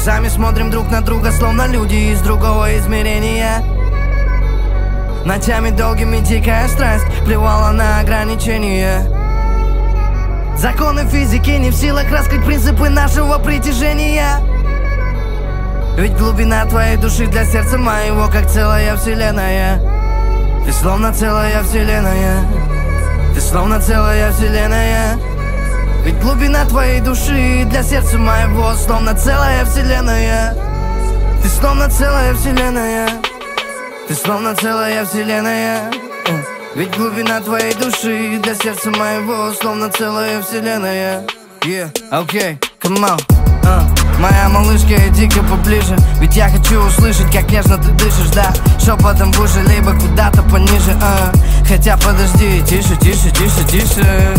Часами смотрим друг на друга, словно люди из другого измерения. Ночами долгими дикая страсть плевала на ограничения. Законы физики не в силах раскрыть принципы нашего притяжения. Ведь глубина твоей души для сердца моего как целая вселенная. Ты словно целая вселенная. Ты словно целая вселенная. Ведь глубина твоей души для сердца моего словно целая вселенная. Ты словно целая вселенная. Ты словно целая вселенная. Ведь глубина твоей души для сердца моего словно целая вселенная. Yeah, okay, come on. Моя малышка, иди-ка поближе. Ведь я хочу услышать, как нежно ты дышишь, да. Шепотом выше, либо куда-то пониже, Хотя подожди, тише, тише, тише, тише.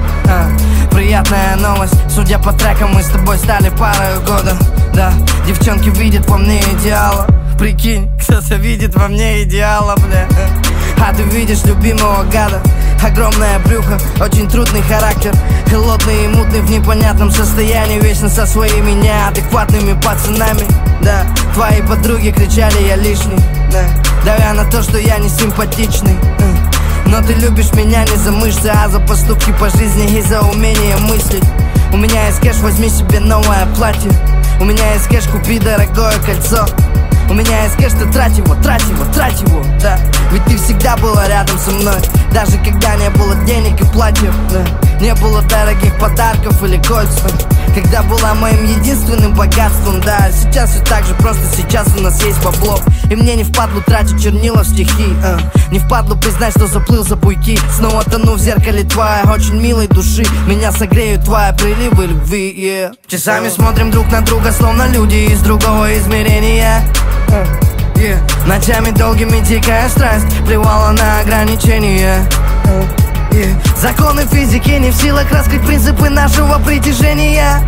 Приятная новость, судя по трекам, мы с тобой стали парой года. Да, девчонки видят во мне идеала. Прикинь, кто-то видит во мне идеала, бля. А ты видишь любимого гада. Огромное брюхо, очень трудный характер. Холодный и мутный в непонятном состоянии. Вечно со своими неадекватными пацанами. Да, твои подруги кричали, я лишний, да, давя на то, что я не симпатичный. Но ты любишь меня не за мышцы, а за поступки по жизни и за умение мыслить. У меня есть кэш, возьми себе новое платье. У меня есть кэш, купи дорогое кольцо. У меня есть кэш, ты трать его, трать его, трать его, да. Ведь ты всегда была рядом со мной, даже когда не было денег и платьев, да. Не было дорогих подарков или кольц, когда была моим единственным богатством, да. Сейчас все так же, просто сейчас у нас есть бабло. И мне не впадлу тратить чернила в стихи, Не впадлу признать, что заплыл за буйки. Снова тону в зеркале твоей очень милой души. Меня согреют твои приливы любви, yeah. Часами смотрим друг на друга, словно люди из другого измерения. Ночами долгими дикая страсть плевала на ограничения. Законы физики не в силах раскрыть принципы нашего притяжения.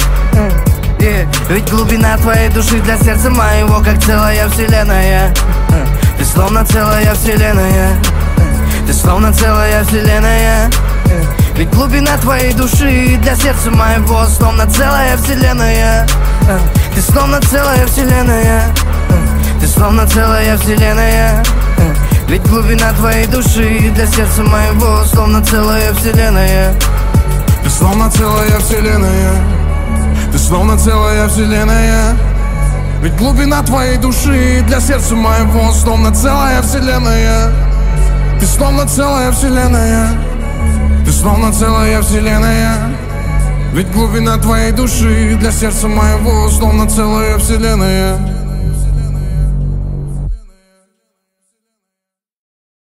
Ведь глубина твоей души для сердца моего как целая вселенная. Ты словно целая вселенная. Ты словно целая вселенная. Ведь глубина твоей души для сердца моего словно целая вселенная. Ты словно целая вселенная. Ты словно целая вселенная. Ведь глубина твоей души для сердца моего словно целая вселенная. Ты словно целая вселенная. Ты словно целая вселенная. Ведь глубина твоей души для сердца моего словно целая вселенная. Ты словно целая вселенная. Ты словно целая вселенная. Ведь глубина твоей души для сердца моего словно целая вселенная.